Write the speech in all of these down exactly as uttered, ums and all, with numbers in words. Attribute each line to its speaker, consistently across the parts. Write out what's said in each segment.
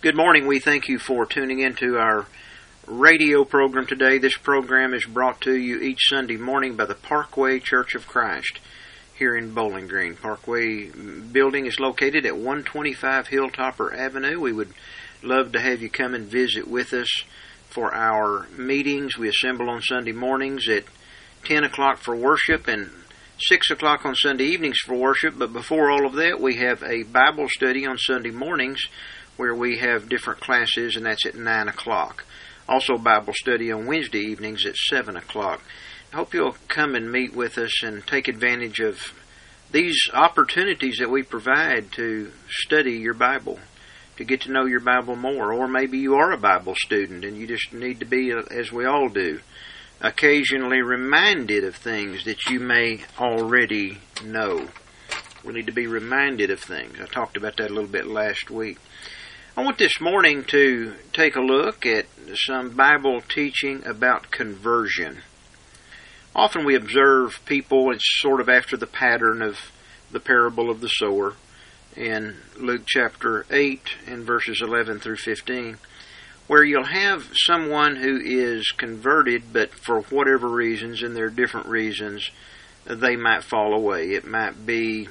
Speaker 1: Good morning. We thank you for tuning into our radio program today. This program is brought to you each Sunday morning by the Parkway Church of Christ here in Bowling Green. Parkway building is located at one twenty-five Hilltopper Avenue. We would love to have you come and visit with us for our meetings. We assemble on Sunday mornings at ten o'clock for worship and six o'clock on Sunday evenings for worship. But before all of that, we have a Bible study on Sunday mornings where we have different classes, and that's at nine o'clock. Also Bible study on Wednesday evenings at seven o'clock. I hope you'll come and meet with us and take advantage of these opportunities that we provide to study your Bible, to get to know your Bible more. Or maybe you are a Bible student and you just need to be, as we all do, occasionally reminded of things that you may already know. We need to be reminded of things. I talked about that a little bit last week. I want this morning to take a look at some Bible teaching about conversion. Often we observe people, it's sort of after the pattern of the parable of the sower in Luke chapter eight and verses eleven through fifteen, where you'll have someone who is converted, but for whatever reasons, and there are different reasons, they might fall away. It might be,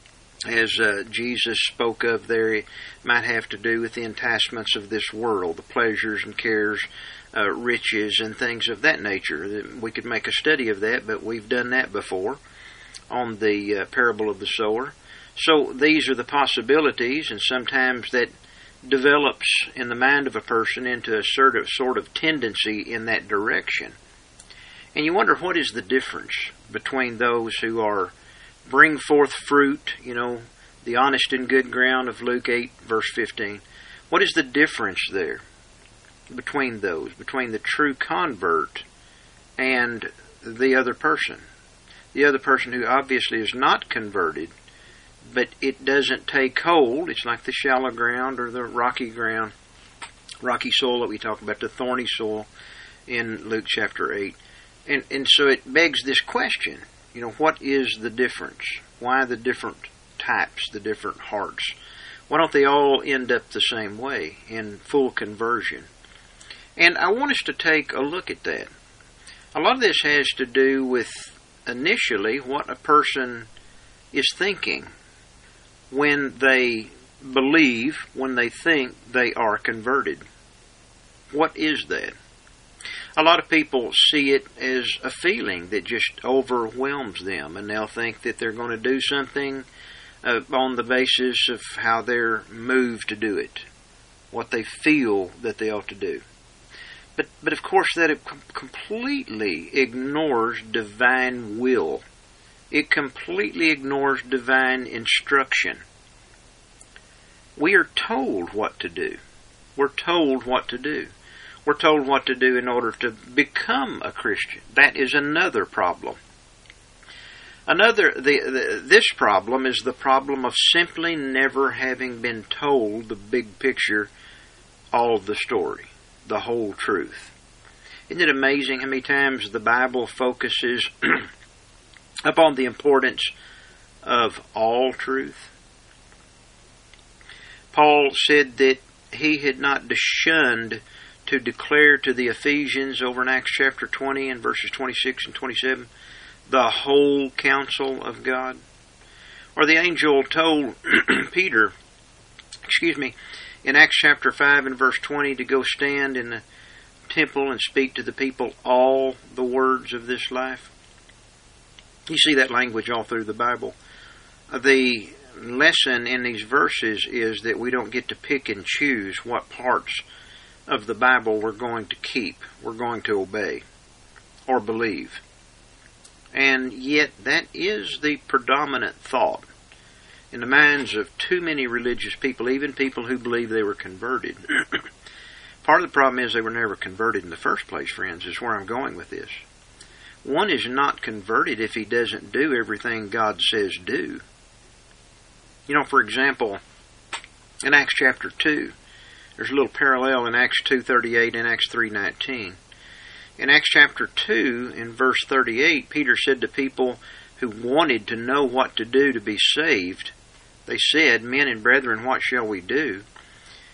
Speaker 1: as uh, Jesus spoke of there, it might have to do with the enticements of this world, the pleasures and cares, uh, riches, and things of that nature. We could make a study of that, but we've done that before on the uh, parable of the sower. So these are the possibilities, and sometimes that develops in the mind of a person into a sort of, sort of tendency in that direction. And you wonder, what is the difference between those who are bring forth fruit, you know, the honest and good ground of Luke eight, verse fifteen. What is the difference there between those, between the true convert and the other person? The other person who obviously is not converted, but it doesn't take hold. It's like the shallow ground or the rocky ground, rocky soil that we talk about, the thorny soil in Luke chapter eight. And, and so it begs this question. You know, what is the difference? Why the different types, the different hearts? Why don't they all end up the same way, in full conversion? And I want us to take a look at that. A lot of this has to do with, initially, what a person is thinking when they believe, when they think they are converted. What is that? A lot of people see it as a feeling that just overwhelms them, and they'll think that they're going to do something uh, on the basis of how they're moved to do it, what they feel that they ought to do. But, but of course, that it completely ignores divine will. It completely ignores divine instruction. We are told what to do. We're told what to do. We're told what to do in order to become a Christian. That is another problem. Another, the, the, this problem is the problem of simply never having been told the big picture, all of the story, the whole truth. Isn't it amazing how many times the Bible focuses upon the importance of all truth? Paul said that he had not shunned to declare to the Ephesians over in Acts chapter twenty and verses twenty-six and twenty-seven the whole counsel of God. Or the angel told Peter, excuse me, in Acts chapter five and verse twenty to go stand in the temple and speak to the people all the words of this life. You see that language all through the Bible. The lesson in these verses is that we don't get to pick and choose what parts of the Bible we're going to keep, we're going to obey, or believe. And yet that is the predominant thought in the minds of too many religious people, even people who believe they were converted. Part of the problem is they were never converted in the first place, friends, is where I'm going with this. One is not converted if he doesn't do everything God says do. You know, for example, in Acts chapter two, there's a little parallel in Acts two thirty-eight and Acts three nineteen. In Acts chapter two, in verse thirty-eight, Peter said to people who wanted to know what to do to be saved, they said, "Men and brethren, what shall we do?"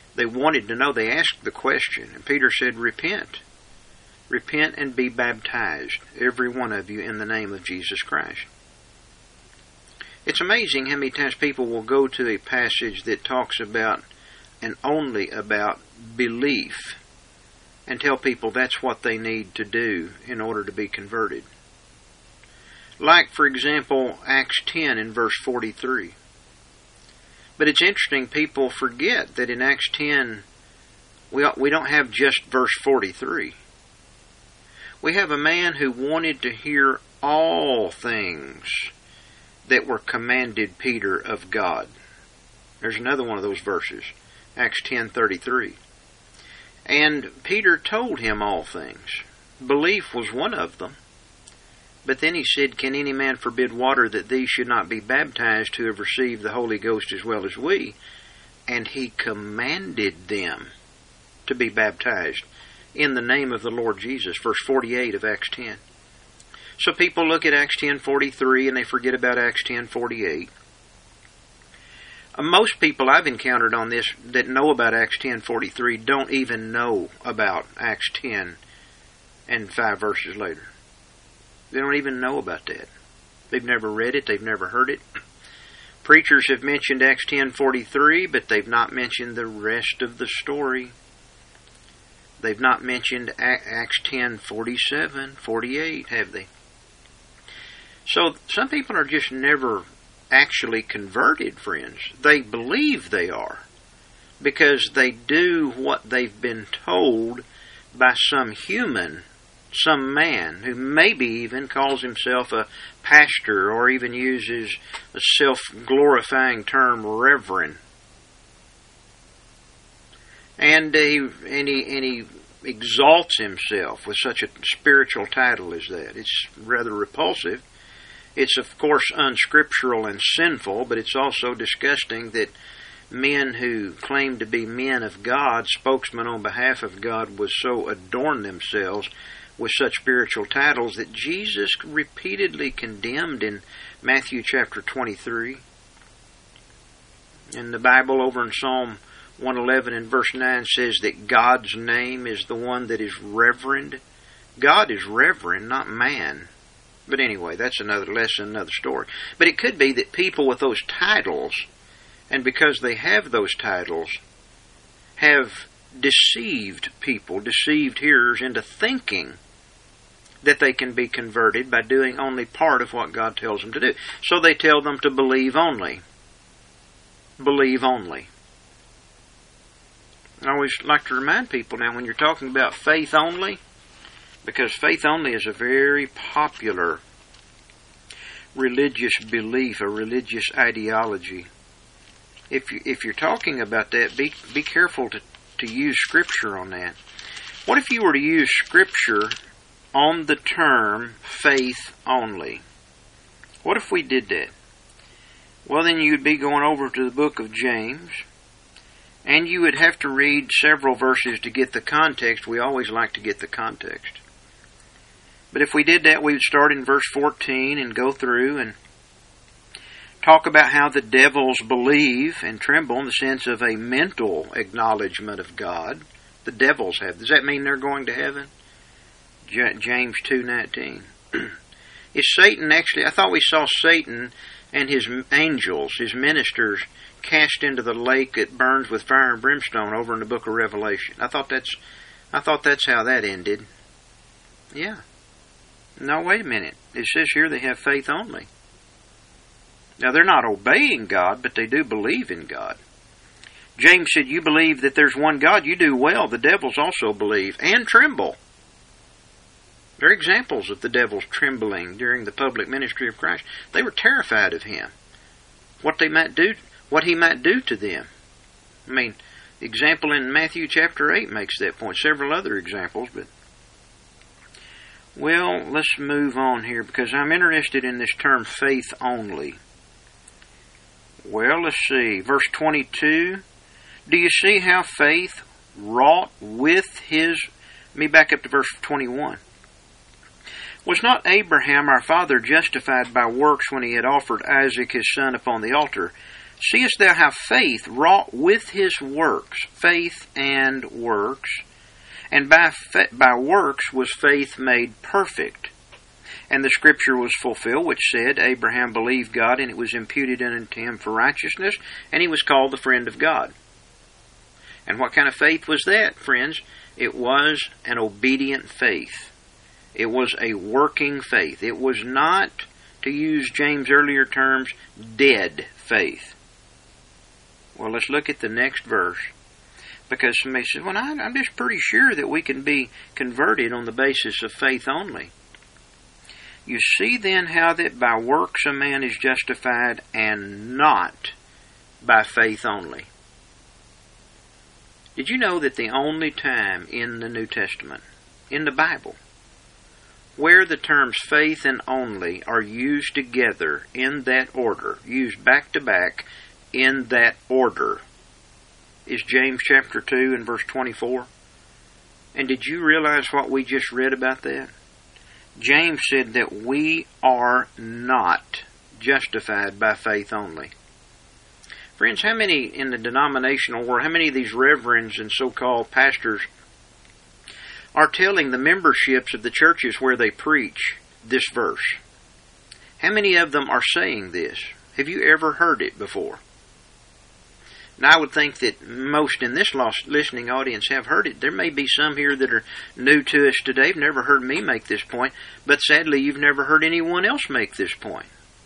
Speaker 1: They wanted to know. They asked the question. And Peter said, repent. Repent and be baptized, every one of you, in the name of Jesus Christ. It's amazing how many times people will go to a passage that talks about and only about belief and tell people that's what they need to do in order to be converted. Like, for example, Acts ten in verse forty-three. But it's interesting, people forget that in Acts ten, we we don't have just verse forty-three. We have a man who wanted to hear all things that were commanded Peter of God. There's another one of those verses, Acts ten thirty-three. And Peter told him all things. Belief was one of them. But then he said, can any man forbid water that these should not be baptized who have received the Holy Ghost as well as we? And he commanded them to be baptized in the name of the Lord Jesus. Verse forty-eight of Acts ten. So people look at Acts ten forty-three and they forget about Acts ten forty-eight. Uh, most people I've encountered on this that know about Acts ten forty-three don't even know about Acts ten and five verses later. They don't even know about that. They've never read it. They've never heard it. Preachers have mentioned Acts ten forty-three, but they've not mentioned the rest of the story. They've not mentioned Acts ten forty-seven, forty-eight, have they? So some people are just never actually converted, friends. They believe they are because they do what they've been told by some human, some man who maybe even calls himself a pastor or even uses a self-glorifying term, reverend. And he, and he, and he exalts himself with such a spiritual title as that. It's rather repulsive. It's, of course, unscriptural and sinful, but it's also disgusting that men who claim to be men of God, spokesmen on behalf of God, would so adorn themselves with such spiritual titles that Jesus repeatedly condemned in Matthew chapter twenty-three. And the Bible over in Psalm one eleven and verse nine says that God's name is the one that is reverend. God is reverend, not man. But anyway, that's another lesson, another story. But it could be that people with those titles, and because they have those titles, have deceived people, deceived hearers into thinking that they can be converted by doing only part of what God tells them to do. So they tell them to believe only. Believe only. I always like to remind people now, when you're talking about faith only, because faith only is a very popular religious belief, a religious ideology. If you, if you're talking about that, be be careful to, to use Scripture on that. What if you were to use Scripture on the term faith only? What if we did that? Well, then you'd be going over to the book of James, and you would have to read several verses to get the context. We always like to get the context. But if we did that, we would start in verse fourteen and go through and talk about how the devils believe and tremble in the sense of a mental acknowledgement of God. The devils have. Does that mean they're going to heaven? James two nineteen. Is Satan actually... I thought we saw Satan and his angels, his ministers, cast into the lake that burns with fire and brimstone over in the book of Revelation. I thought that's, I thought that's how that ended. Yeah. No, wait a minute. It says here they have faith only. Now, they're not obeying God, but they do believe in God. James said, you believe that there's one God, you do well. The devils also believe and tremble. They're examples of the devils trembling during the public ministry of Christ. They were terrified of him. What they might do, what he might do to them. I mean, the example in Matthew chapter eight makes that point. Several other examples, but... Well, let's move on here, because I'm interested in this term faith only. Well, let's see. Verse twenty-two. Do you see how faith wrought with his... Let me back up to verse twenty-one. Was not Abraham our father justified by works when he had offered Isaac his son upon the altar? Seest thou how faith wrought with his works, faith and works, and by fa- by works was faith made perfect. And the scripture was fulfilled, which said, Abraham believed God, and it was imputed unto him for righteousness, and he was called the friend of God. And what kind of faith was that, friends? It was an obedient faith. It was a working faith. It was not, to use James' earlier terms, dead faith. Well, let's look at the next verse. Because somebody says, well, I'm just pretty sure that we can be converted on the basis of faith only. You see then how that by works a man is justified, and not by faith only. Did you know that the only time in the New Testament, in the Bible, where the terms faith and only are used together in that order, used back to back in that order, is James chapter two and verse twenty-four? And did you realize what we just read about that? James said that we are not justified by faith only. Friends, how many in the denominational world, how many of these reverends and so-called pastors are telling the memberships of the churches where they preach this verse? How many of them are saying this? Have you ever heard it before? And I would think that most in this listening audience have heard it. There may be some here that are new to us today, have never heard me make this point, but sadly you've never heard anyone else make this point.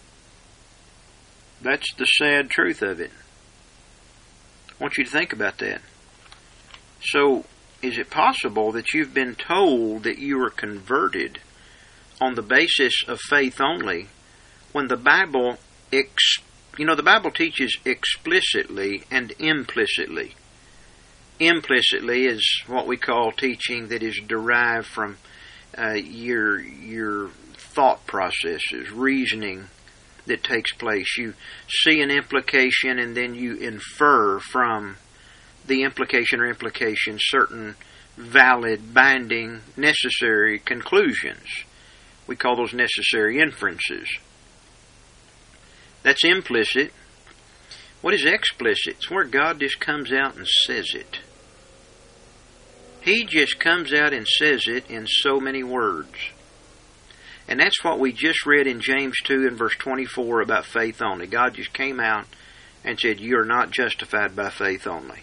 Speaker 1: That's the sad truth of it. I want you to think about that. So, is it possible that you've been told that you were converted on the basis of faith only, when the Bible ex- You know, the Bible teaches explicitly and implicitly. Implicitly is what we call teaching that is derived from uh, your your thought processes, reasoning that takes place. You see an implication and then you infer from the implication or implication certain valid, binding, necessary conclusions. We call those necessary inferences. That's implicit. What is explicit? It's where God just comes out and says it. He just comes out and says it in so many words. And that's what we just read in James two and verse twenty-four about faith only. God just came out and said, you are not justified by faith only.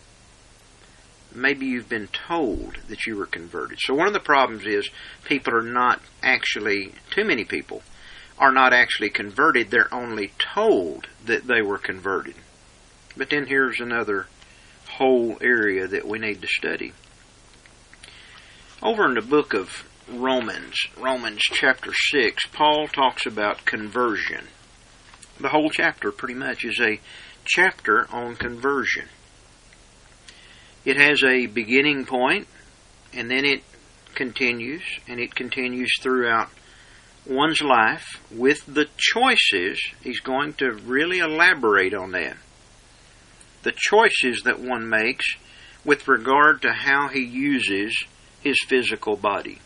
Speaker 1: Maybe you've been told that you were converted. So one of the problems is people are not actually, too many people, are not actually converted. They're only told that they were converted. But then here's another whole area that we need to study. Over in the book of Romans, Romans chapter six, Paul talks about conversion. The whole chapter pretty much is a chapter on conversion. It has a beginning point, and then it continues, and it continues throughout one's life with the choices. He's going to really elaborate on that. The choices that one makes with regard to how he uses his physical body.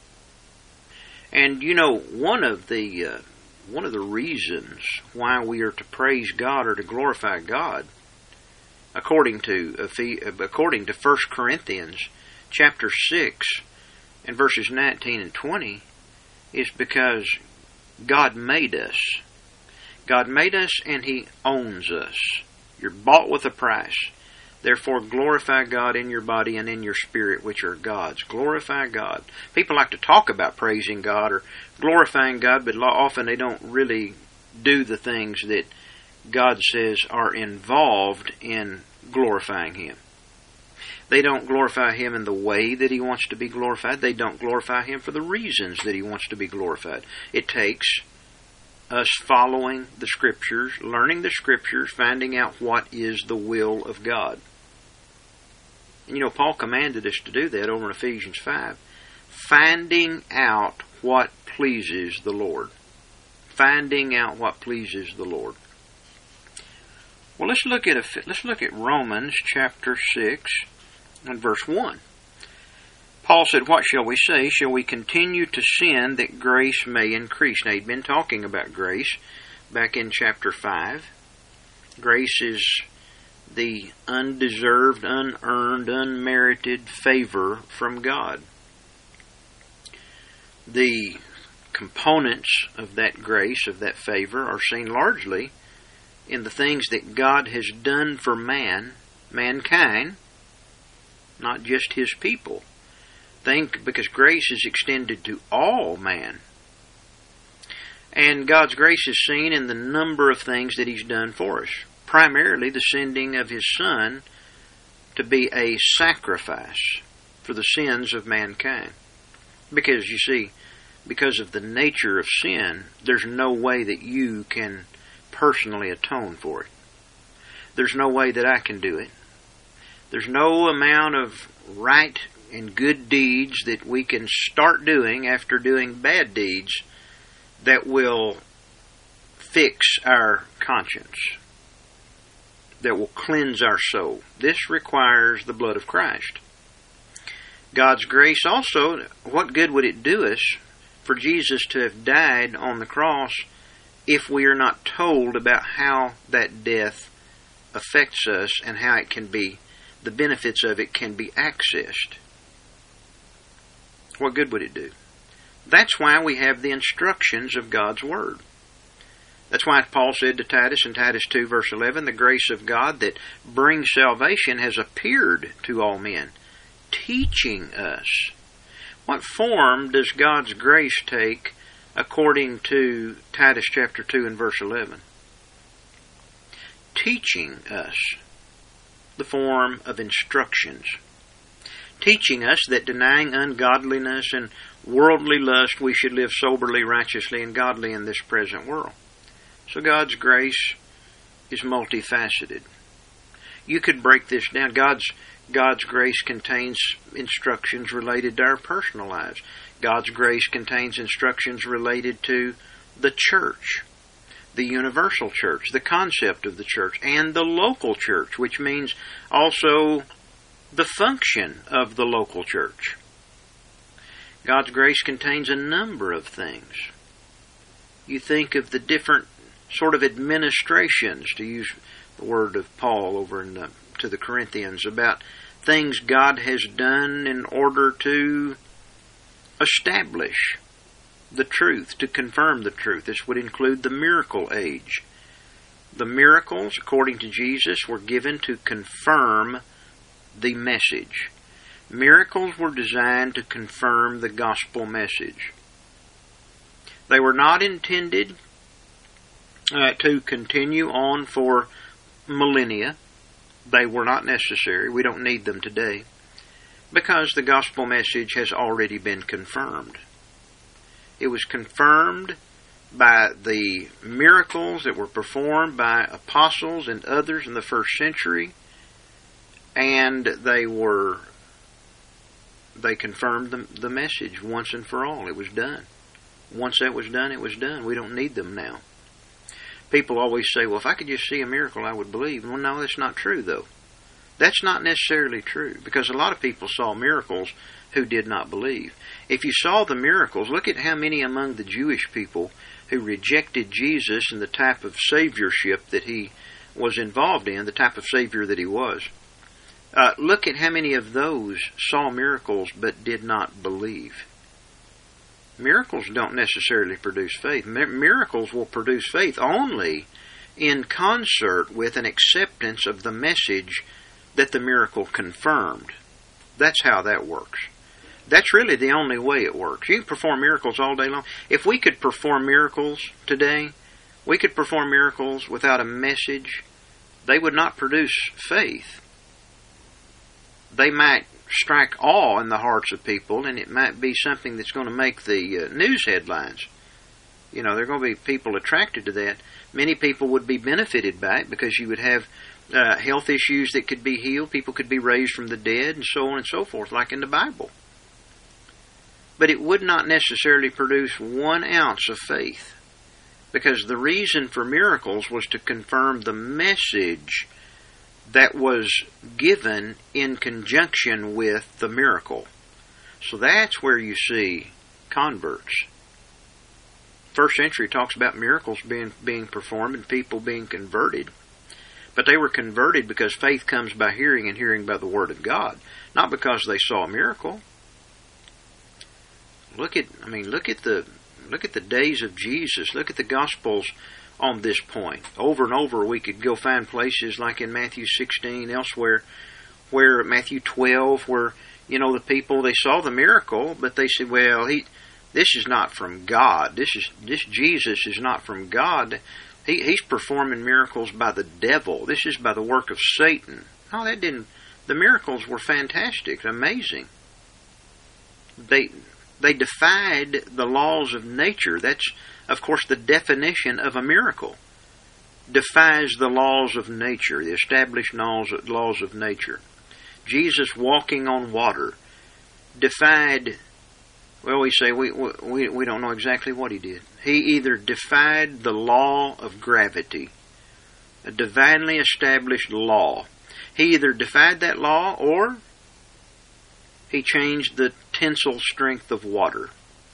Speaker 1: And you know, one of the uh, one of the reasons why we are to praise God or to glorify God, according to according to First Corinthians chapter six and verses nineteen and twenty, is because God made us. God made us and He owns us. You're bought with a price. Therefore glorify God in your body and in your spirit, which are God's. Glorify God. People like to talk about praising God or glorifying God, but often they don't really do the things that God says are involved in glorifying Him. They don't glorify Him in the way that He wants to be glorified. They don't glorify Him for the reasons that He wants to be glorified. It takes us following the Scriptures, learning the Scriptures, finding out what is the will of God. And you know, Paul commanded us to do that over in Ephesians five. Finding out what pleases the Lord. Finding out what pleases the Lord. Well, let's look at a, let's look at Romans chapter six and verse one. Paul said, what shall we say? Shall we continue to sin that grace may increase? Now, he'd been talking about grace back in chapter five. Grace is the undeserved, unearned, unmerited favor from God. The components of that grace, of that favor, are seen largely in the things that God has done for man, mankind, not just His people. Think, because grace is extended to all man. And God's grace is seen in the number of things that He's done for us. Primarily the sending of His Son to be a sacrifice for the sins of mankind. Because, you see, because of the nature of sin, there's no way that you can personally atone for it. There's no way that I can do it. There's no amount of right and good deeds that we can start doing after doing bad deeds that will fix our conscience, that will cleanse our soul. This requires the blood of Christ. God's grace also, what good would it do us for Jesus to have died on the cross if we are not told about how that death affects us and how it can be, the benefits of it can be accessed? What good would it do? That's why we have the instructions of God's Word. That's why Paul said to Titus in Titus two verse eleven, the grace of God that brings salvation has appeared to all men, teaching us. What form does God's grace take according to Titus chapter two and verse eleven? Teaching us, the form of instructions. Teaching us that denying ungodliness and worldly lust, we should live soberly, righteously, and godly in this present world. So God's grace is multifaceted. You could break this down. God's God's grace contains instructions related to our personal lives. God's grace contains instructions related to the church, the universal church, the concept of the church, and the local church, which means also the function of the local church. God's grace contains a number of things. You think of the different sort of administrations, to use the word of Paul over in the, to the Corinthians, about things God has done in order to establish the truth, to confirm the truth. This would include the miracle age. The miracles, according to Jesus, were given to confirm the message. Miracles were designed to confirm the gospel message. They were not intended uh, to continue on for millennia. They were not necessary. We don't need them today, because the gospel message has already been confirmed. It was confirmed by the miracles that were performed by apostles and others in the first century, and they were they confirmed the, the message once and for all. It was done. Once that was done, it was done. We don't need them now. People always say, well, if I could just see a miracle, I would believe. Well, no, that's not true, though. That's not necessarily true, because a lot of people saw miracles who did not believe. If you saw the miracles, look at how many among the Jewish people who rejected Jesus and the type of saviorship that He was involved in, the type of Savior that He was. Uh, look at how many of those saw miracles but did not believe. Miracles don't necessarily produce faith. Miracles will produce faith only in concert with an acceptance of the message that the miracle confirmed. That's how that works. That's really the only way it works. You can perform miracles all day long. If we could perform miracles today, we could perform miracles without a message. They would not produce faith. They might strike awe in the hearts of people, and it might be something that's going to make the uh, news headlines. You know, there are going to be people attracted to that. Many people would be benefited by it, because you would have uh, health issues that could be healed. People could be raised from the dead, and so on and so forth, like in the Bible. But it would not necessarily produce one ounce of faith, because the reason for miracles was to confirm the message that was given in conjunction with the miracle. So that's where you see converts. First century talks about miracles being being performed and people being converted. But they were converted because faith comes by hearing, and hearing by the Word of God, not because they saw a miracle. Look at, I mean, look at the look at the days of Jesus. Look at the Gospels on this point. Over and over, we could go find places like in Matthew sixteen, elsewhere, where Matthew twelve, where, you know, the people, they saw the miracle, but they said, well, he, this is not from God. This is this Jesus is not from God. He, he's performing miracles by the devil. This is by the work of Satan. No, that didn't. The miracles were fantastic, amazing. They they defied the laws of nature. That's, of course, the definition of a miracle. Defies the laws of nature, the established laws laws of nature. Jesus walking on water defied. Well, we say we, we we don't know exactly what he did. He either defied the law of gravity, a divinely established law. He either defied that law, or he changed the tensile strength of water.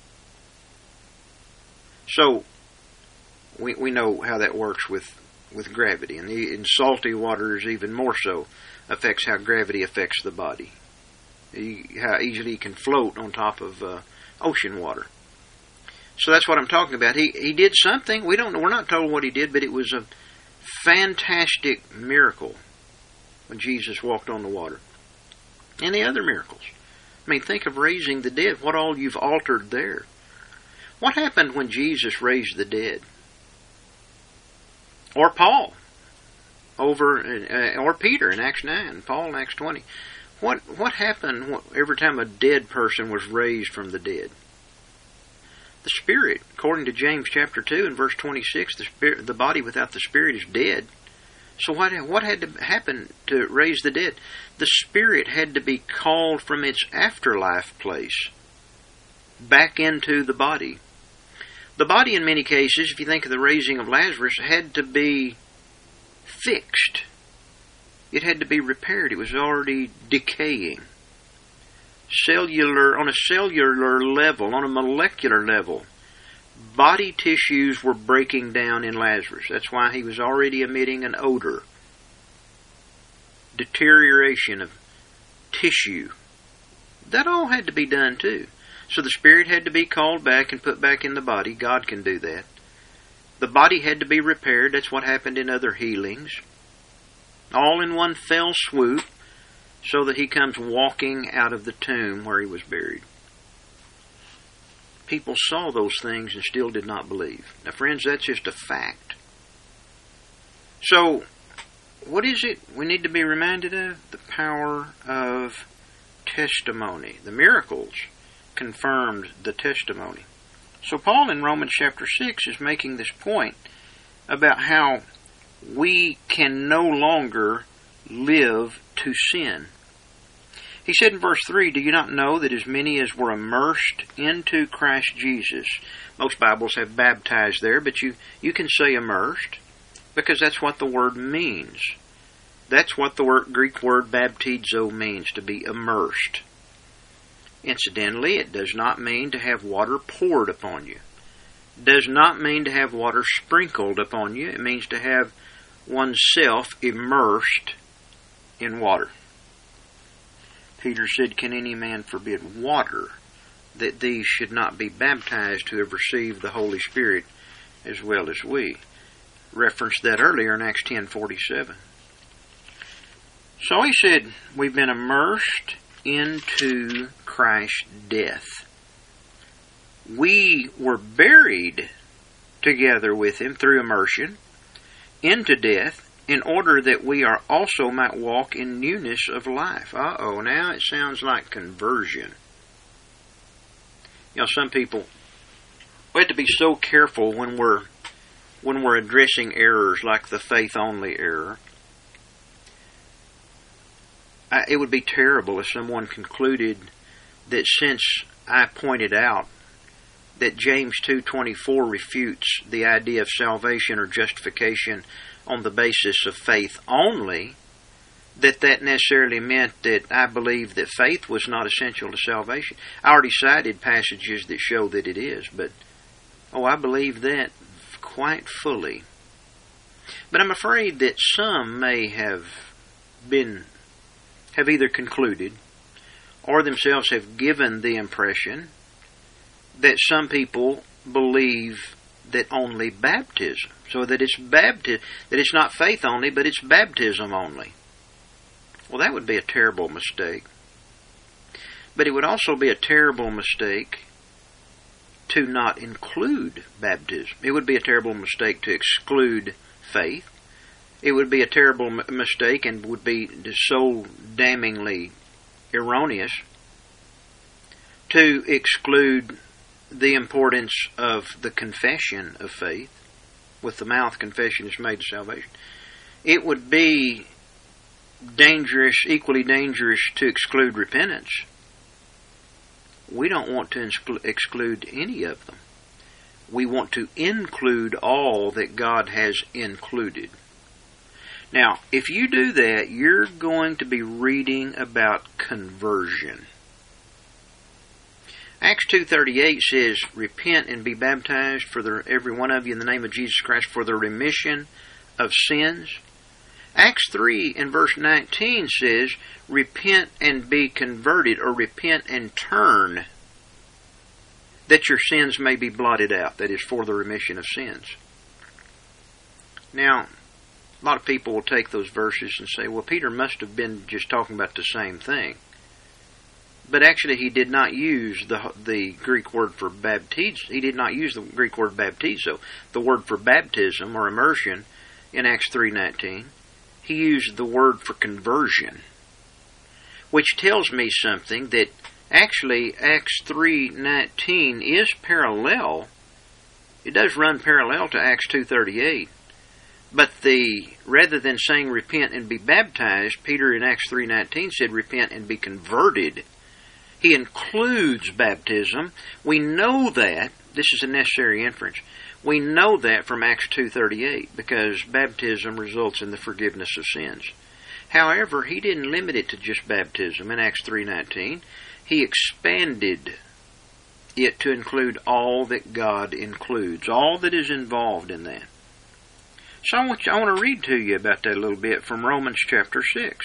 Speaker 1: So we we know how that works with, with gravity, and the, in salty waters even more so affects how gravity affects the body. He, how easily he can float on top of uh, ocean water. So that's what I'm talking about. He he did something. We don't know. We're not told what he did, but it was a fantastic miracle when Jesus walked on the water. And the other miracles. I mean, think of raising the dead. What all you've altered there. What happened when Jesus raised the dead? Or Paul, over uh, or Peter in Acts nine, Paul in Acts twenty. What what happened every time a dead person was raised from the dead? The spirit, according to James chapter two and verse twenty-six, the spirit, the body without the spirit is dead. So what what had to happen to raise the dead? The spirit had to be called from its afterlife place back into the body. The body, in many cases, if you think of the raising of Lazarus, had to be fixed. It had to be repaired. It was already decaying. Cellular, on a cellular level, on a molecular level, body tissues were breaking down in Lazarus. That's why he was already emitting an odor. Deterioration of tissue. That all had to be done too. So the spirit had to be called back and put back in the body. God can do that. The body had to be repaired. That's what happened in other healings. All in one fell swoop, so that he comes walking out of the tomb where he was buried. People saw those things and still did not believe. Now, friends, that's just a fact. So, what is it we need to be reminded of? The power of testimony. The miracles confirmed the testimony. So Paul in Romans chapter six is making this point about how we can no longer live to sin. He said in verse three, "Do you not know that as many as were immersed into Christ Jesus," most Bibles have baptized there, but you, you can say immersed, because that's what the word means. That's what the word, Greek word baptizo means, to be immersed. Incidentally, it does not mean to have water poured upon you. It does not mean to have water sprinkled upon you. It means to have oneself immersed in water. Peter said, "Can any man forbid water, that these should not be baptized who have received the Holy Spirit as well as we?" Referenced that earlier in Acts ten forty-seven. So he said, we've been immersed into Christ's death. We were buried together with him through immersion into death, in order that we are also might walk in newness of life. Uh-oh, now it sounds like conversion. You know, some people, we have to be so careful when we're when we're addressing errors like the faith-only error. I, it would be terrible if someone concluded that since I pointed out that James two twenty-four refutes the idea of salvation or justification on the basis of faith only, that that necessarily meant that I believe that faith was not essential to salvation. I already cited passages that show that it is, but, oh, I believe that quite fully. But I'm afraid that some may have been, have either concluded or themselves have given the impression that some people believe that only baptism, so that it's baptism, that it's not faith only, but it's baptism only. Well, that would be a terrible mistake. But it would also be a terrible mistake to not include baptism. It would be a terrible mistake to exclude faith. It would be a terrible m- mistake and would be so damningly erroneous to exclude the importance of the confession of faith. With the mouth, confession is made to salvation. It would be dangerous, equally dangerous, to exclude repentance. We don't want to exclu- exclude any of them. We want to include all that God has included. Now, if you do that, you're going to be reading about conversion. Acts two thirty-eight says, repent and be baptized for the, every one of you in the name of Jesus Christ for the remission of sins. Acts three and verse nineteen says, repent and be converted, or repent and turn, that your sins may be blotted out. That is, for the remission of sins. Now, a lot of people will take those verses and say, well, Peter must have been just talking about the same thing. But actually, he did not use the the Greek word for baptizo. He did not use the Greek word baptizo, the word for baptism or immersion, in Acts three nineteen. He used the word for conversion, which tells me something, that actually Acts three nineteen is parallel. It does run parallel to Acts two thirty-eight. But the rather than saying repent and be baptized, Peter in Acts three nineteen said repent and be converted. He includes baptism. We know that. This is a necessary inference. We know that from Acts two thirty-eight, because baptism results in the forgiveness of sins. However, he didn't limit it to just baptism in Acts three nineteen. He expanded it to include all that God includes, all that is involved in that. So I want, you, I want to read to you about that a little bit from Romans chapter six.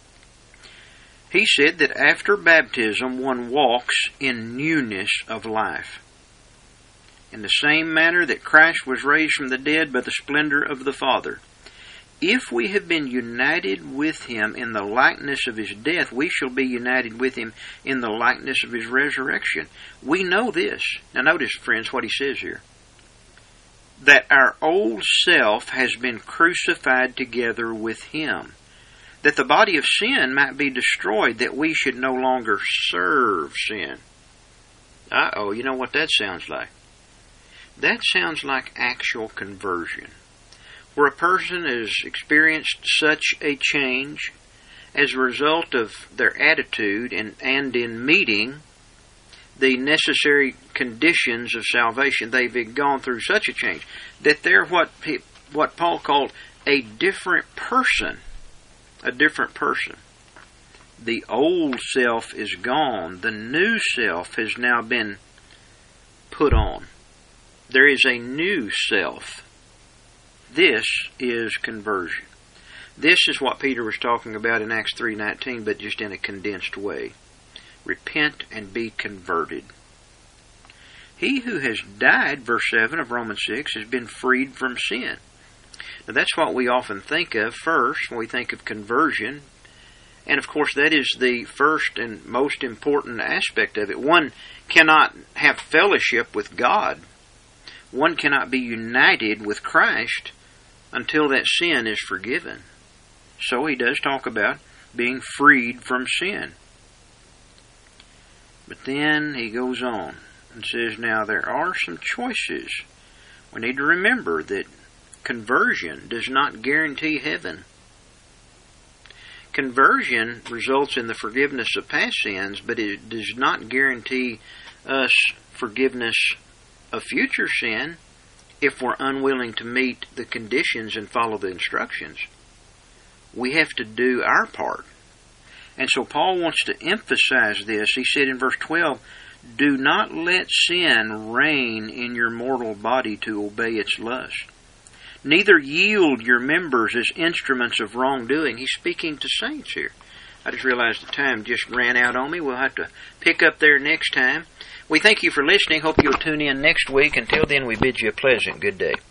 Speaker 1: He said that after baptism one walks in newness of life, in the same manner that Christ was raised from the dead by the splendor of the Father. If we have been united with Him in the likeness of His death, we shall be united with Him in the likeness of His resurrection. We know this. Now notice, friends, what he says here. That our old self has been crucified together with Him, that the body of sin might be destroyed, that we should no longer serve sin. Uh-oh, you know what that sounds like? That sounds like actual conversion, where a person has experienced such a change as a result of their attitude and, and in meeting the necessary conditions of salvation. They've gone through such a change that they're what, what Paul called a different person. A different person. The old self is gone. The new self has now been put on. There is a new self. This is conversion. This is what Peter was talking about in Acts three nineteen, but just in a condensed way. Repent and be converted. He who has died, verse seven of Romans six, has been freed from sin. Now that's what we often think of first when we think of conversion. And of course that is the first and most important aspect of it. One cannot have fellowship with God. One cannot be united with Christ until that sin is forgiven. So he does talk about being freed from sin. But then he goes on and says, now there are some choices. We need to remember that conversion does not guarantee heaven. Conversion results in the forgiveness of past sins, but it does not guarantee us forgiveness of future sin if we're unwilling to meet the conditions and follow the instructions. We have to do our part. And so Paul wants to emphasize this. He said in verse twelve, do not let sin reign in your mortal body to obey its lust. Neither yield your members as instruments of wrongdoing. He's speaking to saints here. I just realized the time just ran out on me. We'll have to pick up there next time. We thank you for listening. Hope you'll tune in next week. Until then, we bid you a pleasant good day.